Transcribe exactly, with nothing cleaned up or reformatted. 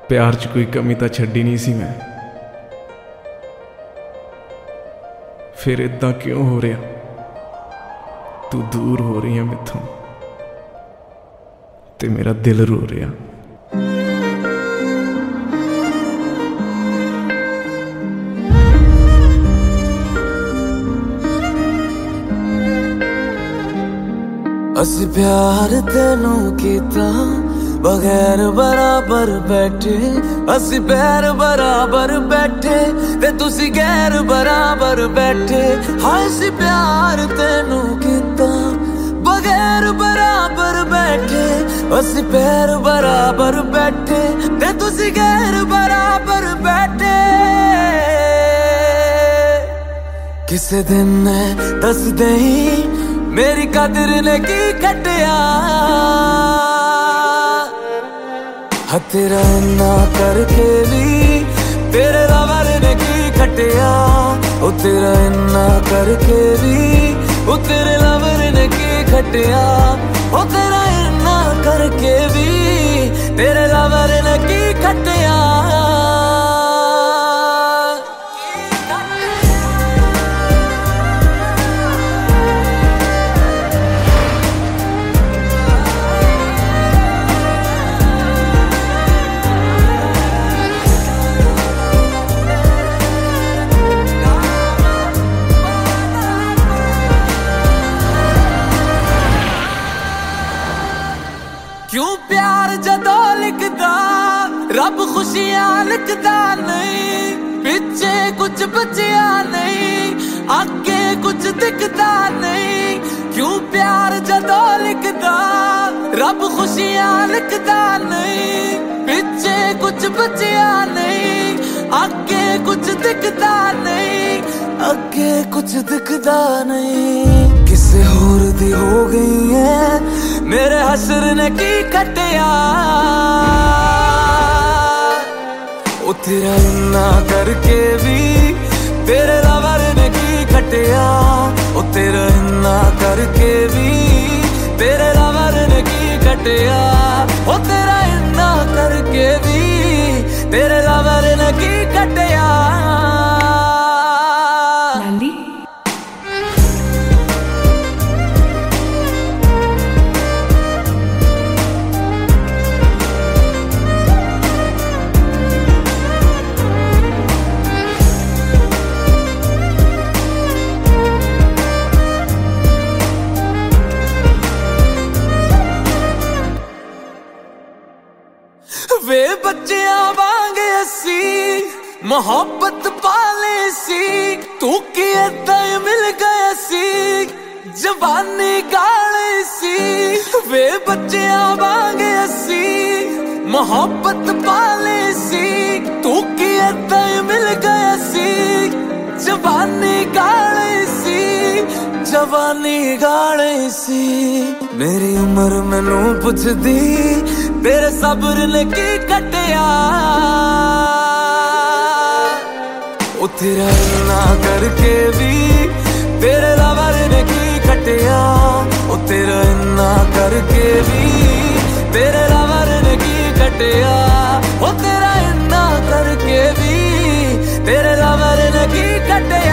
प्यार च कोई कमी तो छड्डी नहीं सी मैं, फिर इदां क्यों हो रहा? तू दूर हो रही है मैथों ते मेरा दिल रो रहा। असी प्यार तेनू कीता बगैर बराबर बैठे, असी पैर बराबर बैठे ते तुसी गैर बराबर बैठे। हाय असी प्यार तेनू कीता बगैर बराबर बैठे, असी पैर बराबर बैठे ते तुसी गैर बराबर बैठे। किसे दिन ने दस दे मेरी कदर ने की खटिया, हाँ तेरा इन्ना करके भी तेरे लवर ने की खटिया। ओ तेरा इन्ना करके भी ओ तेरे लवर ने की खटिया। ओ तेरा इन्ना करके भी तेरे लवर ने की खटिया। क्यों प्यार जदों लिखदा रब खुशियां लिखदा नहीं, पिछे कुछ बचिया नहीं, आगे कुछ दिखदा नहीं। क्यों प्यार जदों लिखदा रब खुशियां लिखदा नहीं, पिछे कुछ बचिया नहीं, आगे कुछ दिखदा नहीं, आगे कुछ दिखदा नहीं। किसे होर दी हो गई है मेरे हसर ने की खटिया। ओ तेरा इन्ना करके भी तेरे लवर ने की खटिया। ओ तेरा इन्ना करके भी तेरे लवर ने की खटिया। ओ तेरा इन्ना करके भी तेरे लवर ने की खटिया। वे बच्चियां वांगे असी मोहब्बत पाले सी, तू की इदां मिल गए सी जवानी गाले सी। वे बच्चियां वांगे असी मोहब्बत पाले सी, तू की इदां मिल गए सी जवानी गाले सी, जवानी गाले सी। मेरी उम्र मैनू पुछदी तेरे सब्र ने की खटिया। ओ तेरा इन्ना करके भी तेरे लवर ने की खटिया। ओ तेरा इन्ना करके भी तेरे लवर ने की खटिया। ओ तेरा इन्ना करके भी तेरे लवर ने की खटिया।